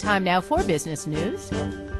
Time now for business news.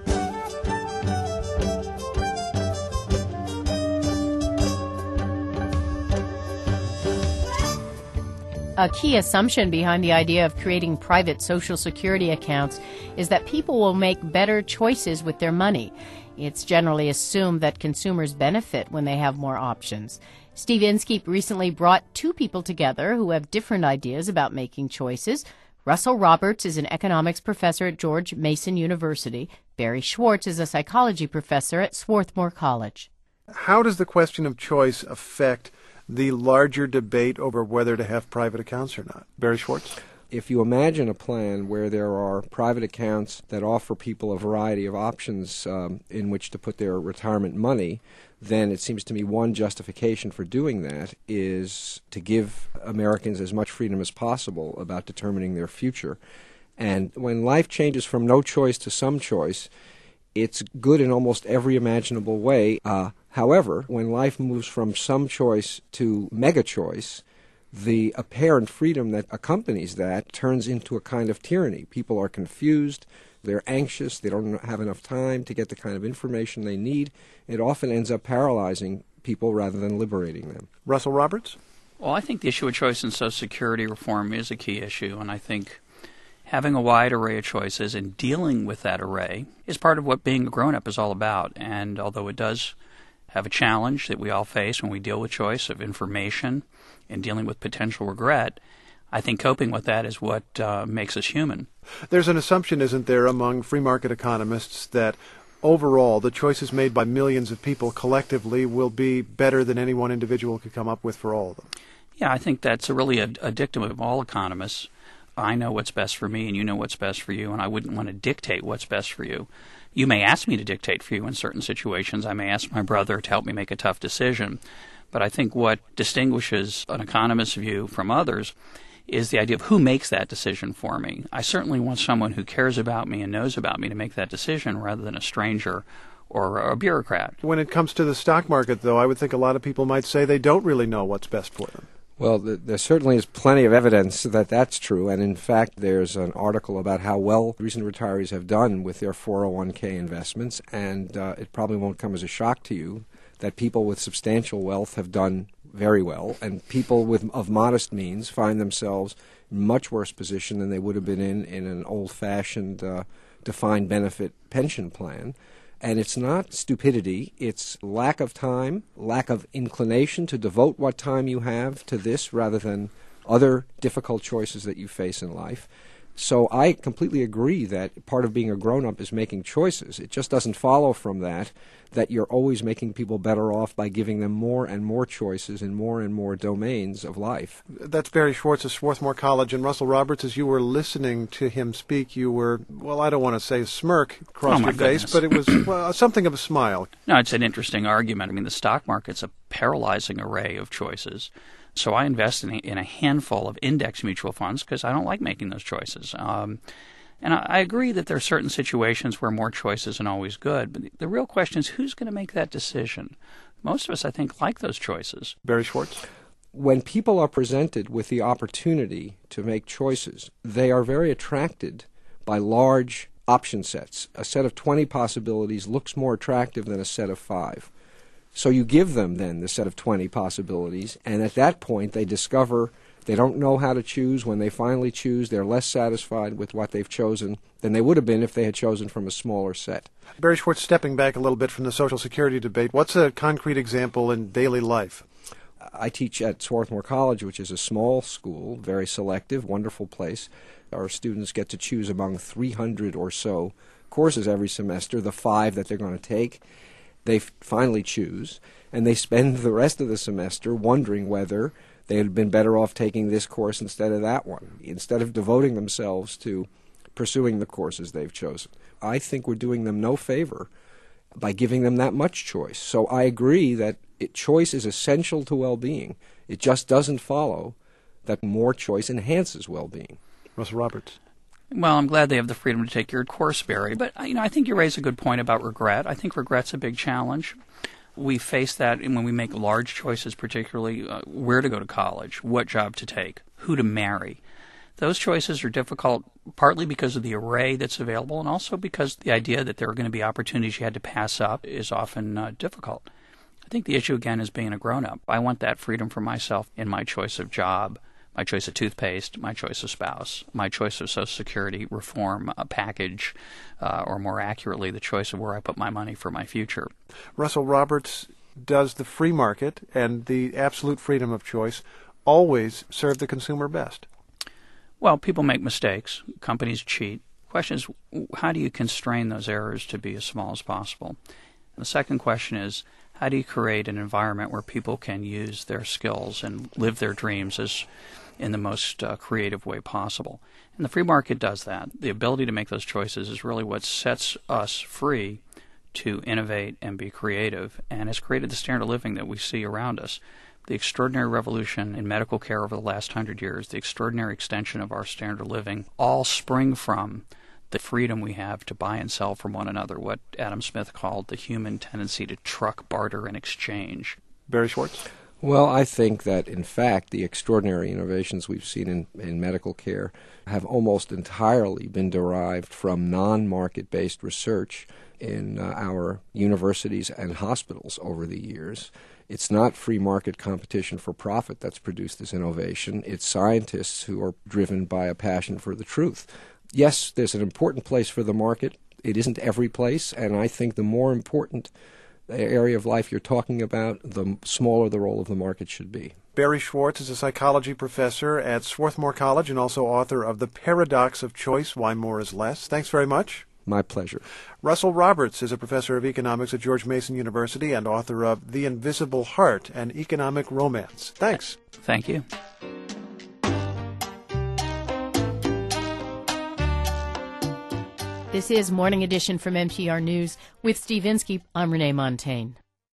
A key assumption behind the idea of creating private Social Security accounts is that people will make better choices with their money. It's generally assumed that consumers benefit when they have more options. Steve Inskeep recently brought two people together who have different ideas about making choices. Russell Roberts is an economics professor at George Mason University. Barry Schwartz is a psychology professor at Swarthmore College. How does the question of choice affect the larger debate over whether to have private accounts or not? Barry Schwartz? If you imagine a plan where there are private accounts that offer people a variety of options in which to put their retirement money, then it seems to me one justification for doing that is to give Americans as much freedom as possible about determining their future. And when life changes from no choice to some choice, it's good in almost every imaginable way. However, when life moves from some choice to mega choice, the apparent freedom that accompanies that turns into a kind of tyranny. People are confused, they're anxious, they don't have enough time to get the kind of information they need. It often ends up paralyzing people rather than liberating them. Russell Roberts? Well, I think the issue of choice in Social Security reform is a key issue, and I think having a wide array of choices and dealing with that array is part of what being a grown-up is all about. And although it does have a challenge that we all face when we deal with choice of information and dealing with potential regret, I think coping with that is what makes us human. There's an assumption, isn't there, among free market economists that overall the choices made by millions of people collectively will be better than any one individual could come up with for all of them? Yeah, I think that's really a dictum of all economists. I know what's best for me and you know what's best for you, and I wouldn't want to dictate what's best for you. You may ask me to dictate for you in certain situations. I may ask my brother to help me make a tough decision. But I think what distinguishes an economist's view from others is the idea of who makes that decision for me. I certainly want someone who cares about me and knows about me to make that decision rather than a stranger or a bureaucrat. When it comes to the stock market, though, I would think a lot of people might say they don't really know what's best for them. Well, there certainly is plenty of evidence that that's true, and in fact there's an article about how well recent retirees have done with their 401k investments, and it probably won't come as a shock to you that people with substantial wealth have done very well, and people of modest means find themselves in much worse position than they would have been in an old-fashioned defined benefit pension plan. And it's not stupidity, it's lack of time, lack of inclination to devote what time you have to this rather than other difficult choices that you face in life. So I completely agree that part of being a grown-up is making choices. It just doesn't follow from that you're always making people better off by giving them more and more choices in more and more domains of life. That's Barry Schwartz of Swarthmore College. And Russell Roberts, as you were listening to him speak, you were, well, I don't want to say a smirk across your face, but it was something of a smile. No, it's an interesting argument. I mean, the stock market's a paralyzing array of choices. So I invest in a handful of index mutual funds because I don't like making those choices. And I agree that there are certain situations where more choice isn't always good. But the real question is who's going to make that decision? Most of us, I think, like those choices. Barry Schwartz? When people are presented with the opportunity to make choices, they are very attracted by large option sets. A set of 20 possibilities looks more attractive than a set of 5. So you give them then the set of 20 possibilities, and at that point they discover they don't know how to choose. When they finally choose, they're less satisfied with what they've chosen than they would have been if they had chosen from a smaller set. Barry Schwartz, stepping back a little bit from the Social Security debate, what's a concrete example in daily life? I teach at Swarthmore College, which is a small school, very selective, wonderful place. Our students get to choose among 300 or so courses every semester, the 5 that they're going to take. They finally choose, and they spend the rest of the semester wondering whether they had been better off taking this course instead of that one, instead of devoting themselves to pursuing the courses they've chosen. I think we're doing them no favor by giving them that much choice. So I agree that choice is essential to well-being. It just doesn't follow that more choice enhances well-being. Russell Roberts. Well, I'm glad they have the freedom to take your course, Barry. But, I think you raise a good point about regret. I think regret's a big challenge. We face that when we make large choices, particularly where to go to college, what job to take, who to marry. Those choices are difficult partly because of the array that's available and also because the idea that there are going to be opportunities you had to pass up is often difficult. I think the issue, again, is being a grown-up. I want that freedom for myself in my choice of job, my choice of toothpaste, my choice of spouse, my choice of Social Security reform package, or more accurately, the choice of where I put my money for my future. Russell Roberts, does the free market and the absolute freedom of choice always serve the consumer best? Well, people make mistakes. Companies cheat. The question is, how do you constrain those errors to be as small as possible? And the second question is, how do you create an environment where people can use their skills and live their dreams as in the most creative way possible? And the free market does that. The ability to make those choices is really what sets us free to innovate and be creative, and has created the standard of living that we see around us. The extraordinary revolution in medical care over the last 100 years, the extraordinary extension of our standard of living, all spring from the freedom we have to buy and sell from one another, what Adam Smith called the human tendency to truck, barter, and exchange. Barry Schwartz? Well, I think that, in fact, the extraordinary innovations we've seen in medical care have almost entirely been derived from non-market-based research in our universities and hospitals over the years. It's not free market competition for profit that's produced this innovation. It's scientists who are driven by a passion for the truth. Yes, there's an important place for the market. It isn't every place, and I think the more important area of life you're talking about, the smaller the role of the market should be. Barry Schwartz is a psychology professor at Swarthmore College and also author of The Paradox of Choice, Why More is Less. Thanks very much. My pleasure. Russell Roberts is a professor of economics at George Mason University and author of The Invisible Heart, an Economic Romance. Thanks. Thank you. This is Morning Edition from NPR News. With Steve Inskeep, I'm Renee Montagne.